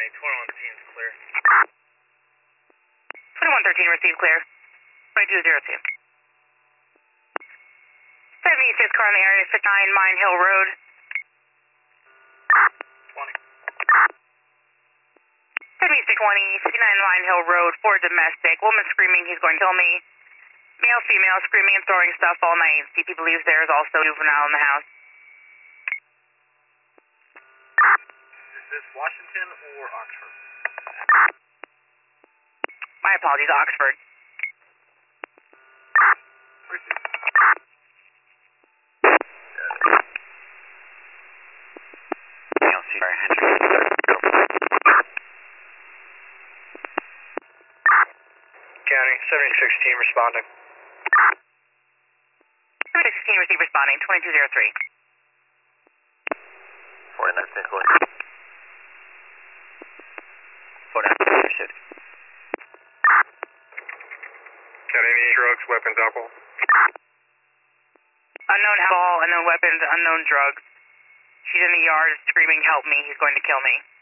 2113 is clear. 2113 received clear. 2202. 76 car in the area, 59 Mine Hill Road. 20. 7620, 59 Mine Hill Road, for domestic. Woman screaming, he's going to kill me. Male, female, screaming and throwing stuff all night. CP believes there is also a juvenile in the house. Is this Washington or Oxford? My apologies, Oxford. Received. County, 76 team responding. 76 team receive responding, 2203. 49 clear. 49 shift. Got any drugs, weapons, alcohol? Unknown alcohol, unknown weapons, unknown drugs. She's in the yard screaming, help me, he's going to kill me.